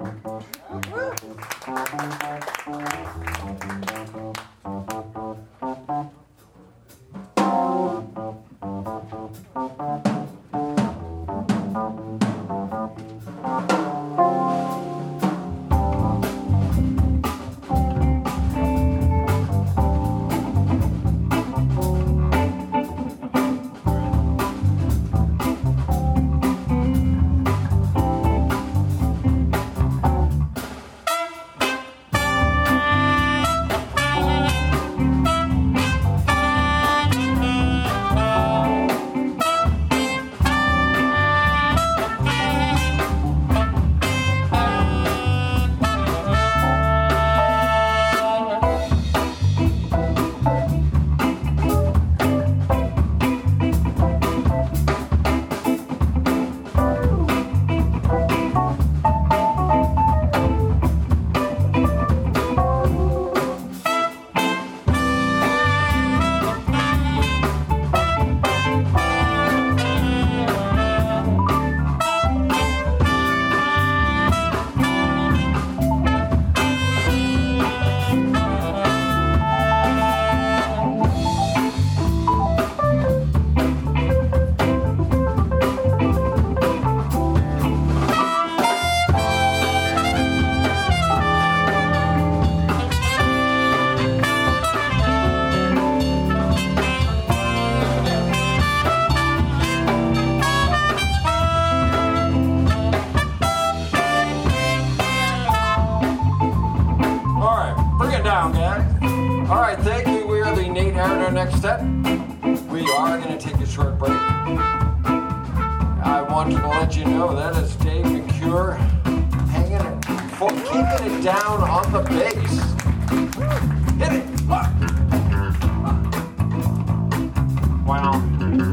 Next step, we are going to take a short break. I wanted to let you know that is Dave McCure keeping it down on the bass. Hit it! Wow.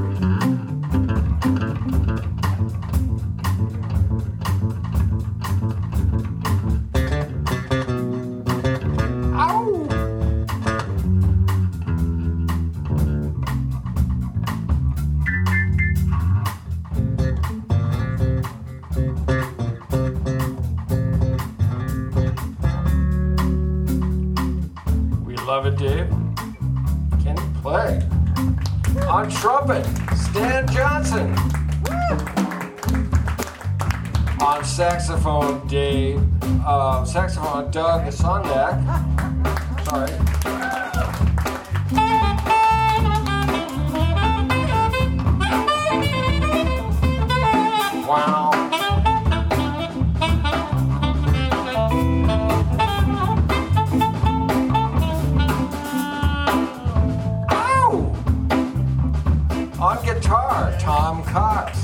Love it, Dave. Can you play? On trumpet, Stan Johnson. On saxophone, Dave. Saxophone, Doug Sondak. Sorry. Wow. On guitar, Tom Cox.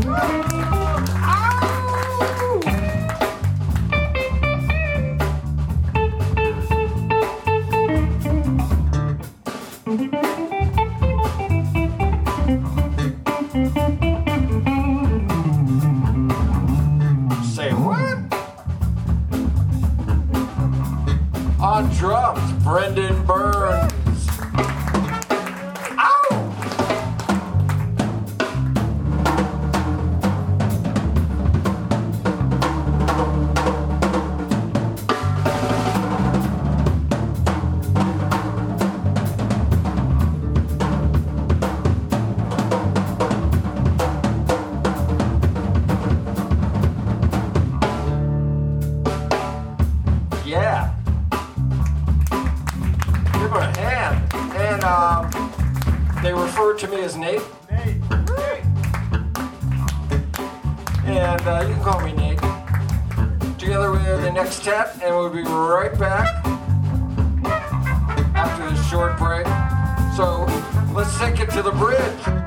Say what? On drums, Brendan Burns. Yeah. Give him a hand. And they refer to me as Nate. Nate. And you can call me Nate. Together we have the next step, and we'll be right back after this short break. So let's take it to the bridge.